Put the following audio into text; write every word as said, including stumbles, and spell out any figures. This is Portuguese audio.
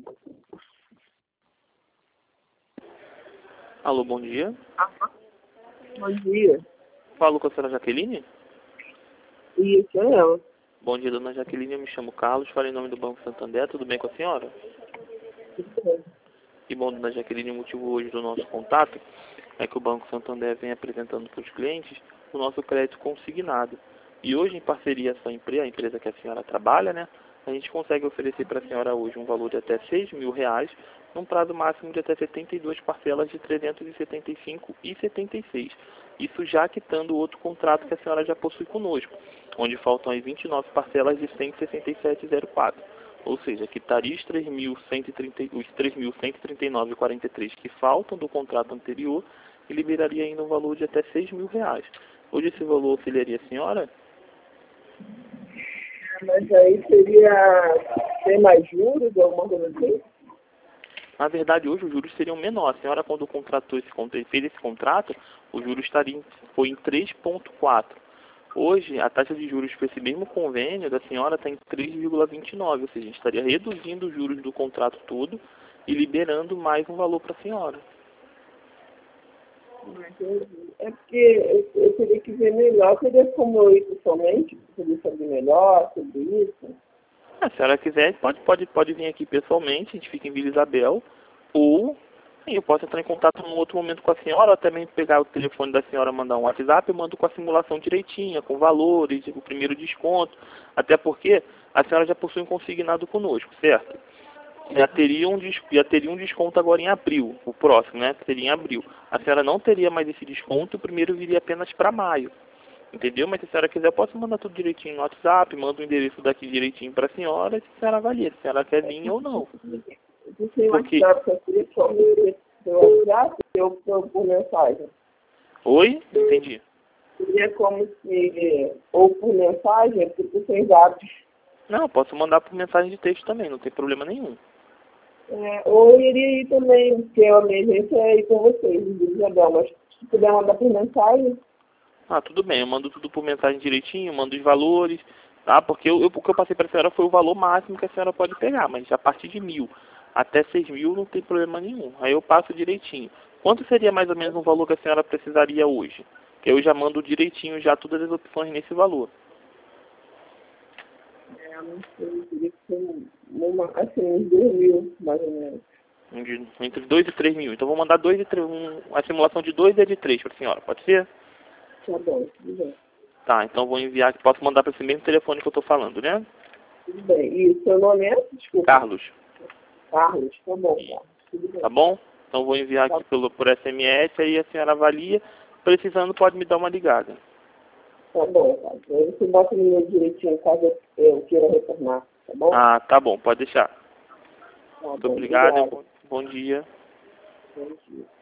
Alô, bom dia. Bom dia. Falo com a senhora Jaqueline? Isso, é ela. Bom dia, dona Jaqueline. Eu me chamo Carlos, falo em nome do Banco Santander. Tudo bem com a senhora? Tudo bem. E bom, dona Jaqueline, o motivo hoje do nosso contato é que o Banco Santander vem apresentando para os clientes o nosso crédito consignado. E hoje, em parceria com a empresa, a empresa que a senhora trabalha, né, a gente consegue oferecer para a senhora hoje um valor de até seis mil reais, num prazo máximo de até setenta e duas parcelas de trezentos e setenta e cinco reais e setenta e seis centavos. Isso já quitando o outro contrato que a senhora já possui conosco, onde faltam as vinte e nove parcelas de cento e sessenta e sete reais e quatro centavos. Ou seja, quitaria os três mil cento e trinta, os três mil cento e trinta e nove reais e quarenta e três centavos que faltam do contrato anterior e liberaria ainda um valor de até seis mil reais. Hoje esse valor auxiliaria a senhora? Mas aí seria ter mais juros, alguma coisa assim? Na verdade, hoje os juros seriam menores. A senhora, quando contratou esse, fez esse contrato, o juros estaria em, foi em três vírgula quatro. Hoje, a taxa de juros para esse mesmo convênio da senhora está em três vírgula vinte e nove, ou seja, a gente estaria reduzindo os juros do contrato todo e liberando mais um valor para a senhora. Não entendi. É porque eu, eu teria que ver melhor, teria como eu ir pessoalmente, poder saber melhor sobre isso. Se a senhora quiser, pode, pode, pode vir aqui pessoalmente, a gente fica em Vila Isabel, ou eu posso entrar em contato num outro momento com a senhora, ou também pegar o telefone da senhora, mandar um WhatsApp, eu mando com a simulação direitinha, com valores, o primeiro desconto, até porque a senhora já possui um consignado conosco, certo? Já teria, um, já teria um desconto agora em abril, o próximo, né? Seria em abril. A senhora não teria mais esse desconto, o primeiro viria apenas para maio. Entendeu? Mas se a senhora quiser, eu posso mandar tudo direitinho no WhatsApp, mando o endereço daqui direitinho para a senhora, e a senhora avalia se a senhora quer vir ou não. Você Porque... WhatsApp, eu queria só ver pelo WhatsApp ou por, por mensagem. Oi? Entendi. Seria como se, ou por mensagem, porque sem dados. Não, posso mandar por mensagem de texto também, não tem problema nenhum. É, ou eu iria ir também, porque a minha agência é ir com vocês, em Isabel, mas se puder mandar por mensagem. Ah, tudo bem, eu mando tudo por mensagem direitinho, mando os valores, tá? Porque eu, eu, o que eu passei para a senhora foi o valor máximo que a senhora pode pegar, mas a partir de mil até seis mil não tem problema nenhum. Aí eu passo direitinho. Quanto seria mais ou menos o valor que a senhora precisaria hoje? Que eu já mando direitinho já todas as opções nesse valor. É, não sei, teria que ser uma, assim, uns dois mil, mais ou menos. De, entre dois e três mil. Então vou mandar dois e três, um, a simulação de dois e de três para a senhora, pode ser? Tá bom, tudo bem. Tá, então vou enviar, posso mandar para esse mesmo telefone que eu estou falando, né? Tudo bem. E seu nome é? Desculpa. Carlos. Carlos, tá bom, Carlos. Tudo bem. Tá bom? Então vou enviar aqui pelo, por S M S, aí a senhora avalia. Precisando, pode me dar uma ligada. Tá bom, Carlos. Aí você bota o meu direitinho caso eu queira retornar, tá bom? Ah, tá bom, pode deixar. Tá Muito bom, obrigado, obrigado. bom, bom dia. Bom dia.